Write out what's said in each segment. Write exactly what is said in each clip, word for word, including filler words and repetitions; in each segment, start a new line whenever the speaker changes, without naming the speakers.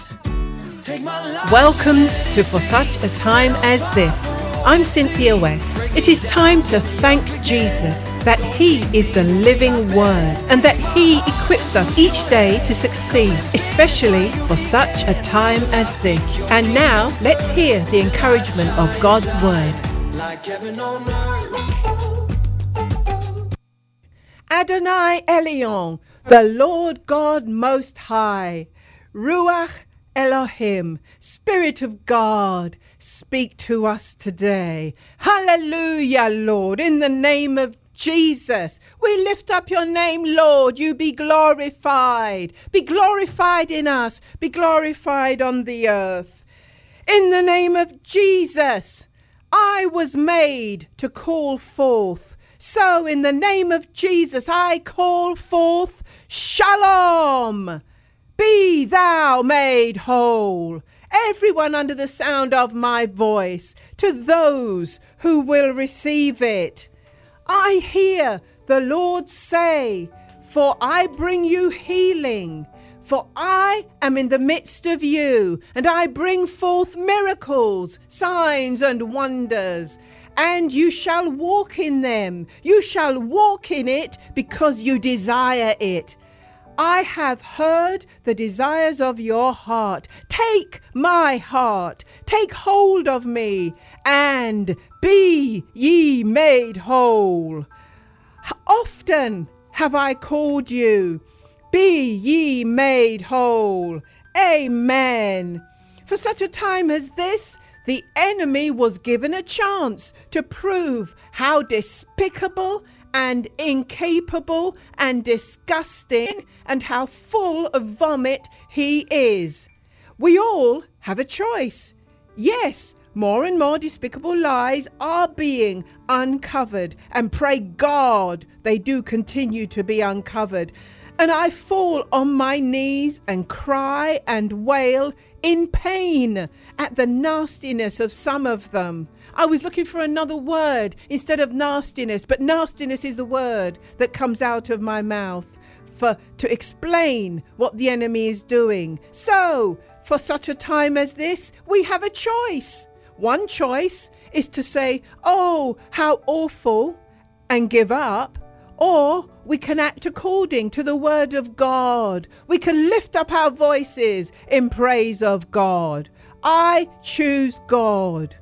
Welcome to For Such a Time as This. I'm Cynthia West. It is time to thank Jesus that He is the living Word and that He equips us each day to succeed, especially for such a time as this. And now, let's hear the encouragement of God's Word. Like heaven on earth. Adonai Elion, the Lord God Most High, Ruach Elohim, Spirit of God, speak to us today. Hallelujah, Lord, in the name of Jesus, we lift up your name, Lord. You be glorified. Be glorified in us. Be glorified on the earth. In the name of Jesus, I was made to call forth. So in the name of Jesus, I call forth Shalom. Be thou made whole. Everyone under the sound of my voice, to those who will receive it. I hear the Lord say, for I bring you healing, for I am in the midst of you, and I bring forth miracles, signs and wonders, and you shall walk in them. You shall walk in it because you desire it. I have heard the desires of your heart. Take my heart, take hold of me, and be ye made whole. Often have I called you, be ye made whole. Amen. For such a time as this, the enemy was given a chance to prove how despicable and incapable and disgusting and how full of vomit he is. We all have a choice. Yes, more and more despicable lies are being uncovered, and pray God they do continue to be uncovered. And I fall on my knees and cry and wail in pain at the nastiness of some of them. I was looking for another word instead of nastiness, but nastiness is the word that comes out of my mouth for to explain what the enemy is doing. So, for such a time as this, we have a choice. One choice is to say, oh, how awful, and give up. Or we can act according to the word of God. We can lift up our voices in praise of God. I choose God.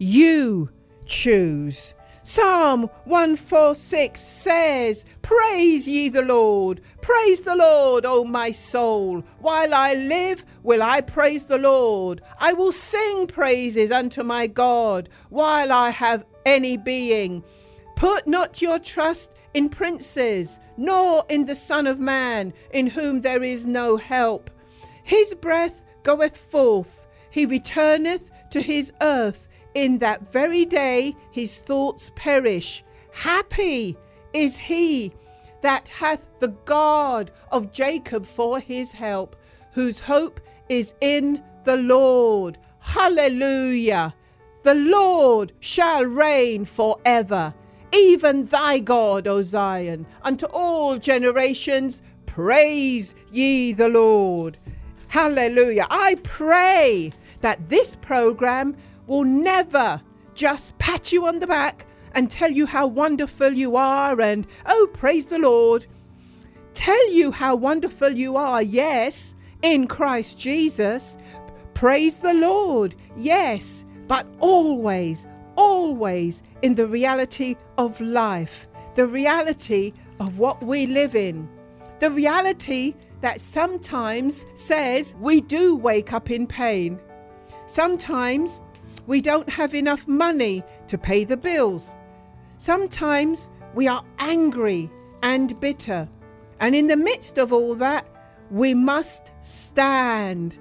You choose. Psalm one forty-six says, praise ye the Lord. Praise the Lord, O my soul. While I live, will I praise the Lord. I will sing praises unto my God while I have any being. Put not your trust in princes, nor in the Son of Man, in whom there is no help. His breath goeth forth, he returneth to his earth. In that very day his thoughts perish. Happy is he that hath the God of Jacob for his help, whose hope is in the Lord. Hallelujah! The Lord shall reign forever. Even thy God, O Zion, unto all generations, praise ye the Lord. Hallelujah. I pray that this program will never just pat you on the back and tell you how wonderful you are and, oh, praise the Lord. Tell you how wonderful you are, yes, in Christ Jesus. Praise the Lord, yes, but always, always in the reality of life, the reality of what we live in, the reality that sometimes says we do wake up in pain. Sometimes we don't have enough money to pay the bills. Sometimes we are angry and bitter. And in the midst of all that, we must stand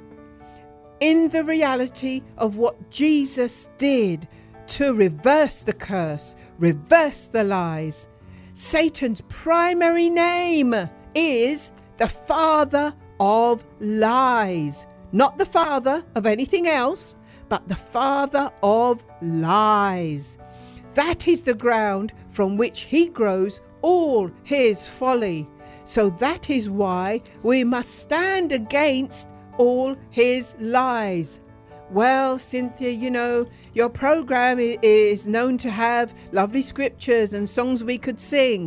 in the reality of what Jesus did to reverse the curse, reverse the lies. Satan's primary name is the father of lies, not the father of anything else, but the father of lies. That is the ground from which he grows all his folly. So that is why we must stand against all his lies. Well, Cynthia, you know, your program is known to have lovely scriptures and songs we could sing.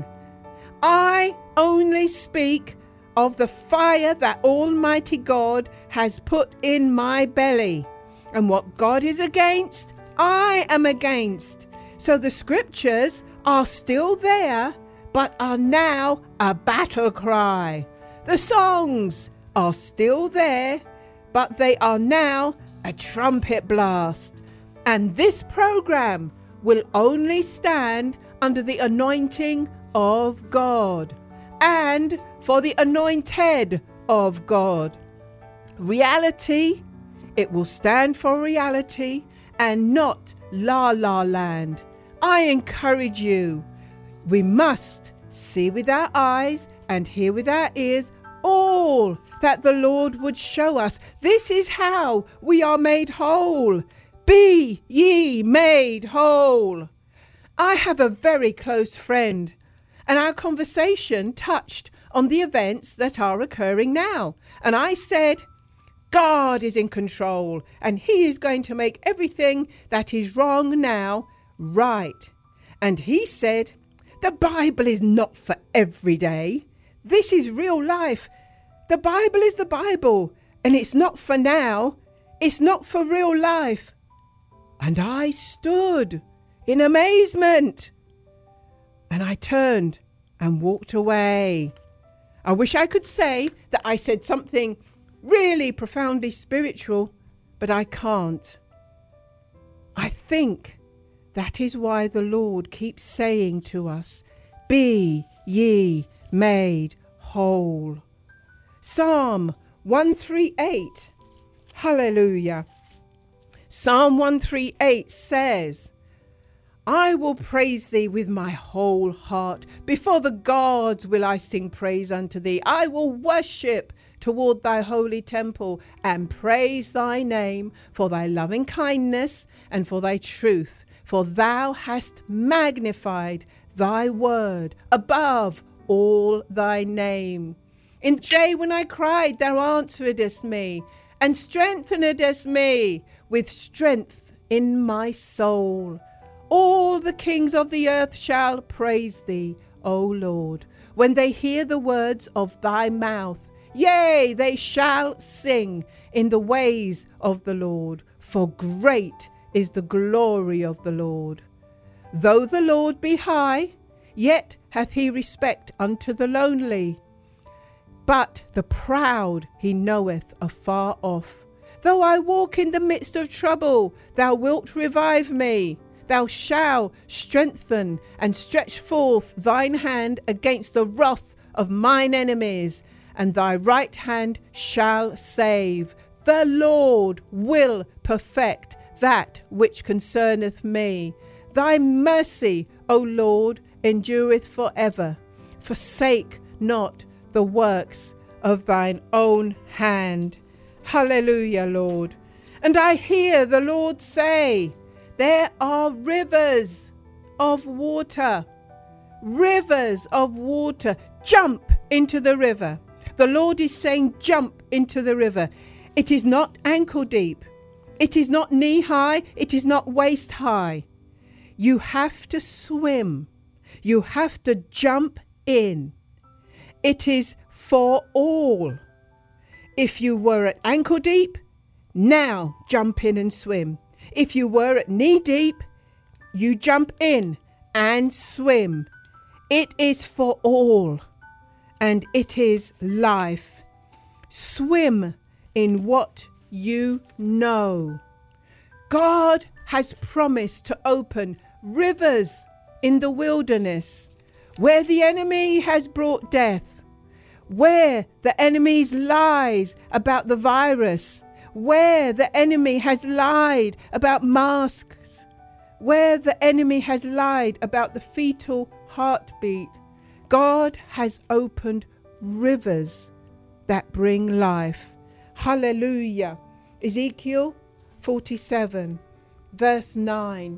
I only speak of the fire that Almighty God has put in my belly. And what God is against, I am against. So the scriptures are still there, but are now a battle cry. The songs are still there, but they are now a trumpet blast. And this program will only stand under the anointing of God and for the anointed of God. Reality, it will stand for reality and not la la land. I encourage you, we must see with our eyes and hear with our ears all that the Lord would show us. This is how we are made whole. Be ye made whole. I have a very close friend, and our conversation touched on the events that are occurring now. And I said, God is in control, and he is going to make everything that is wrong now right. And he said, the Bible is not for every day. This is real life. The Bible is the Bible, and it's not for now. It's not for real life. And I stood in amazement, and I turned and walked away. I wish I could say that I said something really profoundly spiritual, but I can't. I think that is why the Lord keeps saying to us, be ye made whole. Psalm one thirty-eight. Hallelujah. Psalm one thirty-eight says, I will praise thee with my whole heart. Before the gods will I sing praise unto thee. I will worship toward thy holy temple and praise thy name for thy loving kindness and for thy truth. For thou hast magnified thy word above all thy name. In the day when I cried, thou answeredest me, and strengthenedest me with strength in my soul. All the kings of the earth shall praise thee, O Lord, when they hear the words of thy mouth. Yea, they shall sing in the ways of the Lord, for great is the glory of the Lord. Though the Lord be high, yet hath he respect unto the lonely. But the proud he knoweth afar off. Though I walk in the midst of trouble, thou wilt revive me. Thou shalt strengthen and stretch forth thine hand against the wrath of mine enemies, and thy right hand shall save. The Lord will perfect that which concerneth me. Thy mercy, O Lord, endureth forever. Forsake not the works of thine own hand. Hallelujah, Lord. And I hear the Lord say, there are rivers of water. Rivers of water. Jump into the river. The Lord is saying, jump into the river. It is not ankle deep. It is not knee high. It is not waist high. You have to swim. You have to jump in. It is for all. If you were at ankle deep, now jump in and swim. If you were at knee deep, you jump in and swim. It is for all, and it is life. Swim in what you know. God has promised to open rivers in the wilderness where the enemy has brought death, where the enemy's lies about the virus, where the enemy has lied about masks, where the enemy has lied about the fetal heartbeat. God has opened rivers that bring life. Hallelujah. Ezekiel forty-seven, verse nine.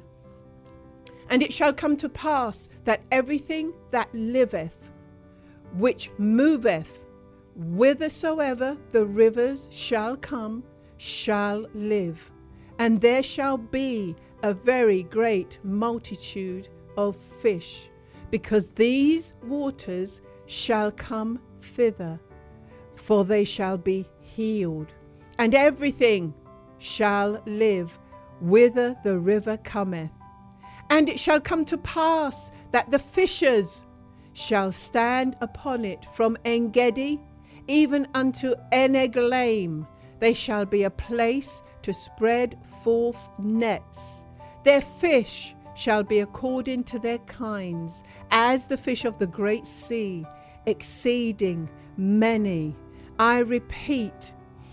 And it shall come to pass that everything that liveth, which moveth, whithersoever the rivers shall come, shall live, and there shall be a very great multitude of fish, because these waters shall come thither, for they shall be healed, and everything shall live whither the river cometh. And it shall come to pass that the fishers shall stand upon it from En-gedi even unto En-eglaim. They shall be a place to spread forth nets. Their fish shall be according to their kinds, as the fish of the great sea, exceeding many. I repeat,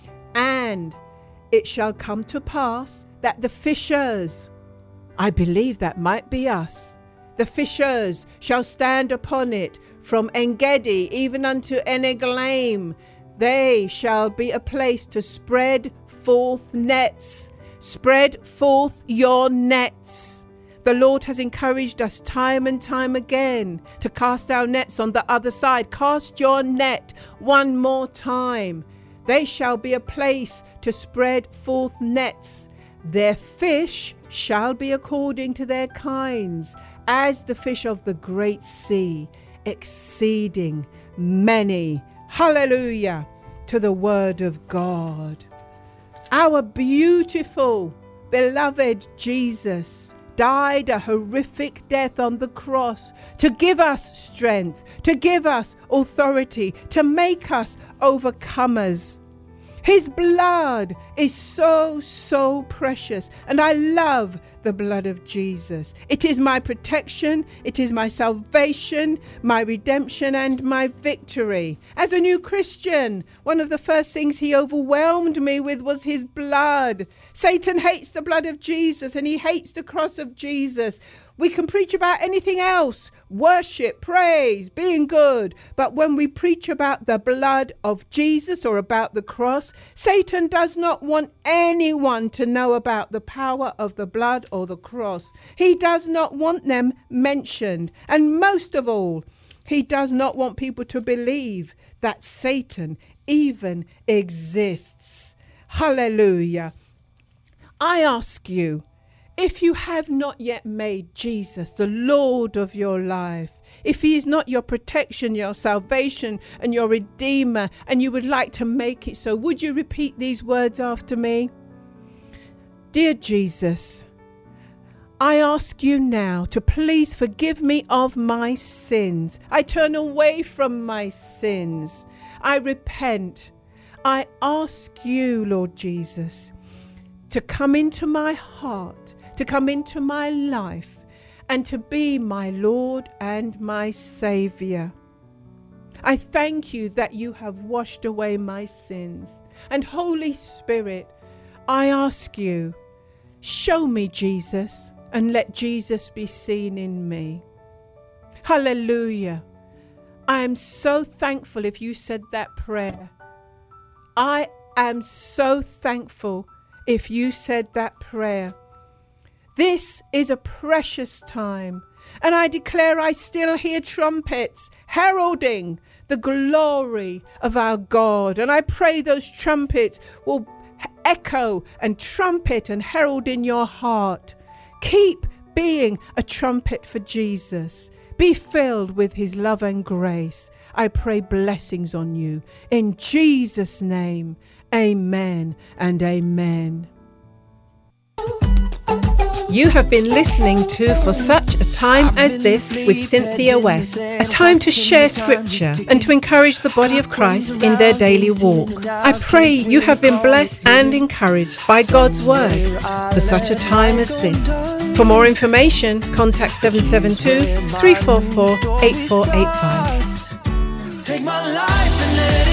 and it shall come to pass that the fishers, I believe that might be us, the fishers shall stand upon it from En-gedi even unto En-eglaim. They shall be a place to spread forth nets. Spread forth your nets. The Lord has encouraged us time and time again to cast our nets on the other side. Cast your net one more time. They shall be a place to spread forth nets. Their fish shall be according to their kinds, as the fish of the great sea, exceeding many. Hallelujah to the word of God. Our beautiful, beloved Jesus died a horrific death on the cross to give us strength, to give us authority, to make us overcomers. His blood is so, so precious, and I love the blood of Jesus. It is my protection, it is my salvation, my redemption, and my victory. As a new Christian, one of the first things he overwhelmed me with was his blood. Satan hates the blood of Jesus, and he hates the cross of Jesus. We can preach about anything else, worship, praise, being good. But when we preach about the blood of Jesus or about the cross, Satan does not want anyone to know about the power of the blood or the cross. He does not want them mentioned. And most of all, he does not want people to believe that Satan even exists. Hallelujah. I ask you, if you have not yet made Jesus the Lord of your life, if he is not your protection, your salvation, and your redeemer, and you would like to make it so, would you repeat these words after me? Dear Jesus, I ask you now to please forgive me of my sins. I turn away from my sins. I repent. I ask you, Lord Jesus, to come into my heart, to come into my life, and to be my Lord and my Saviour. I thank you that you have washed away my sins. And Holy Spirit, I ask you, show me Jesus, and let Jesus be seen in me. Hallelujah. I am so thankful if you said that prayer. I am so thankful if you said that prayer. This is a precious time, and I declare I still hear trumpets heralding the glory of our God. And I pray those trumpets will echo and trumpet and herald in your heart. Keep being a trumpet for Jesus. Be filled with his love and grace. I pray blessings on you. In Jesus' name, amen and amen. You have been listening to For Such a Time as This with Cynthia West, a time to share scripture and to encourage the body of Christ in their daily walk. I pray you have been blessed and encouraged by God's word for such a time as this. For more information, contact seven seven two, three four four, eight four eight five.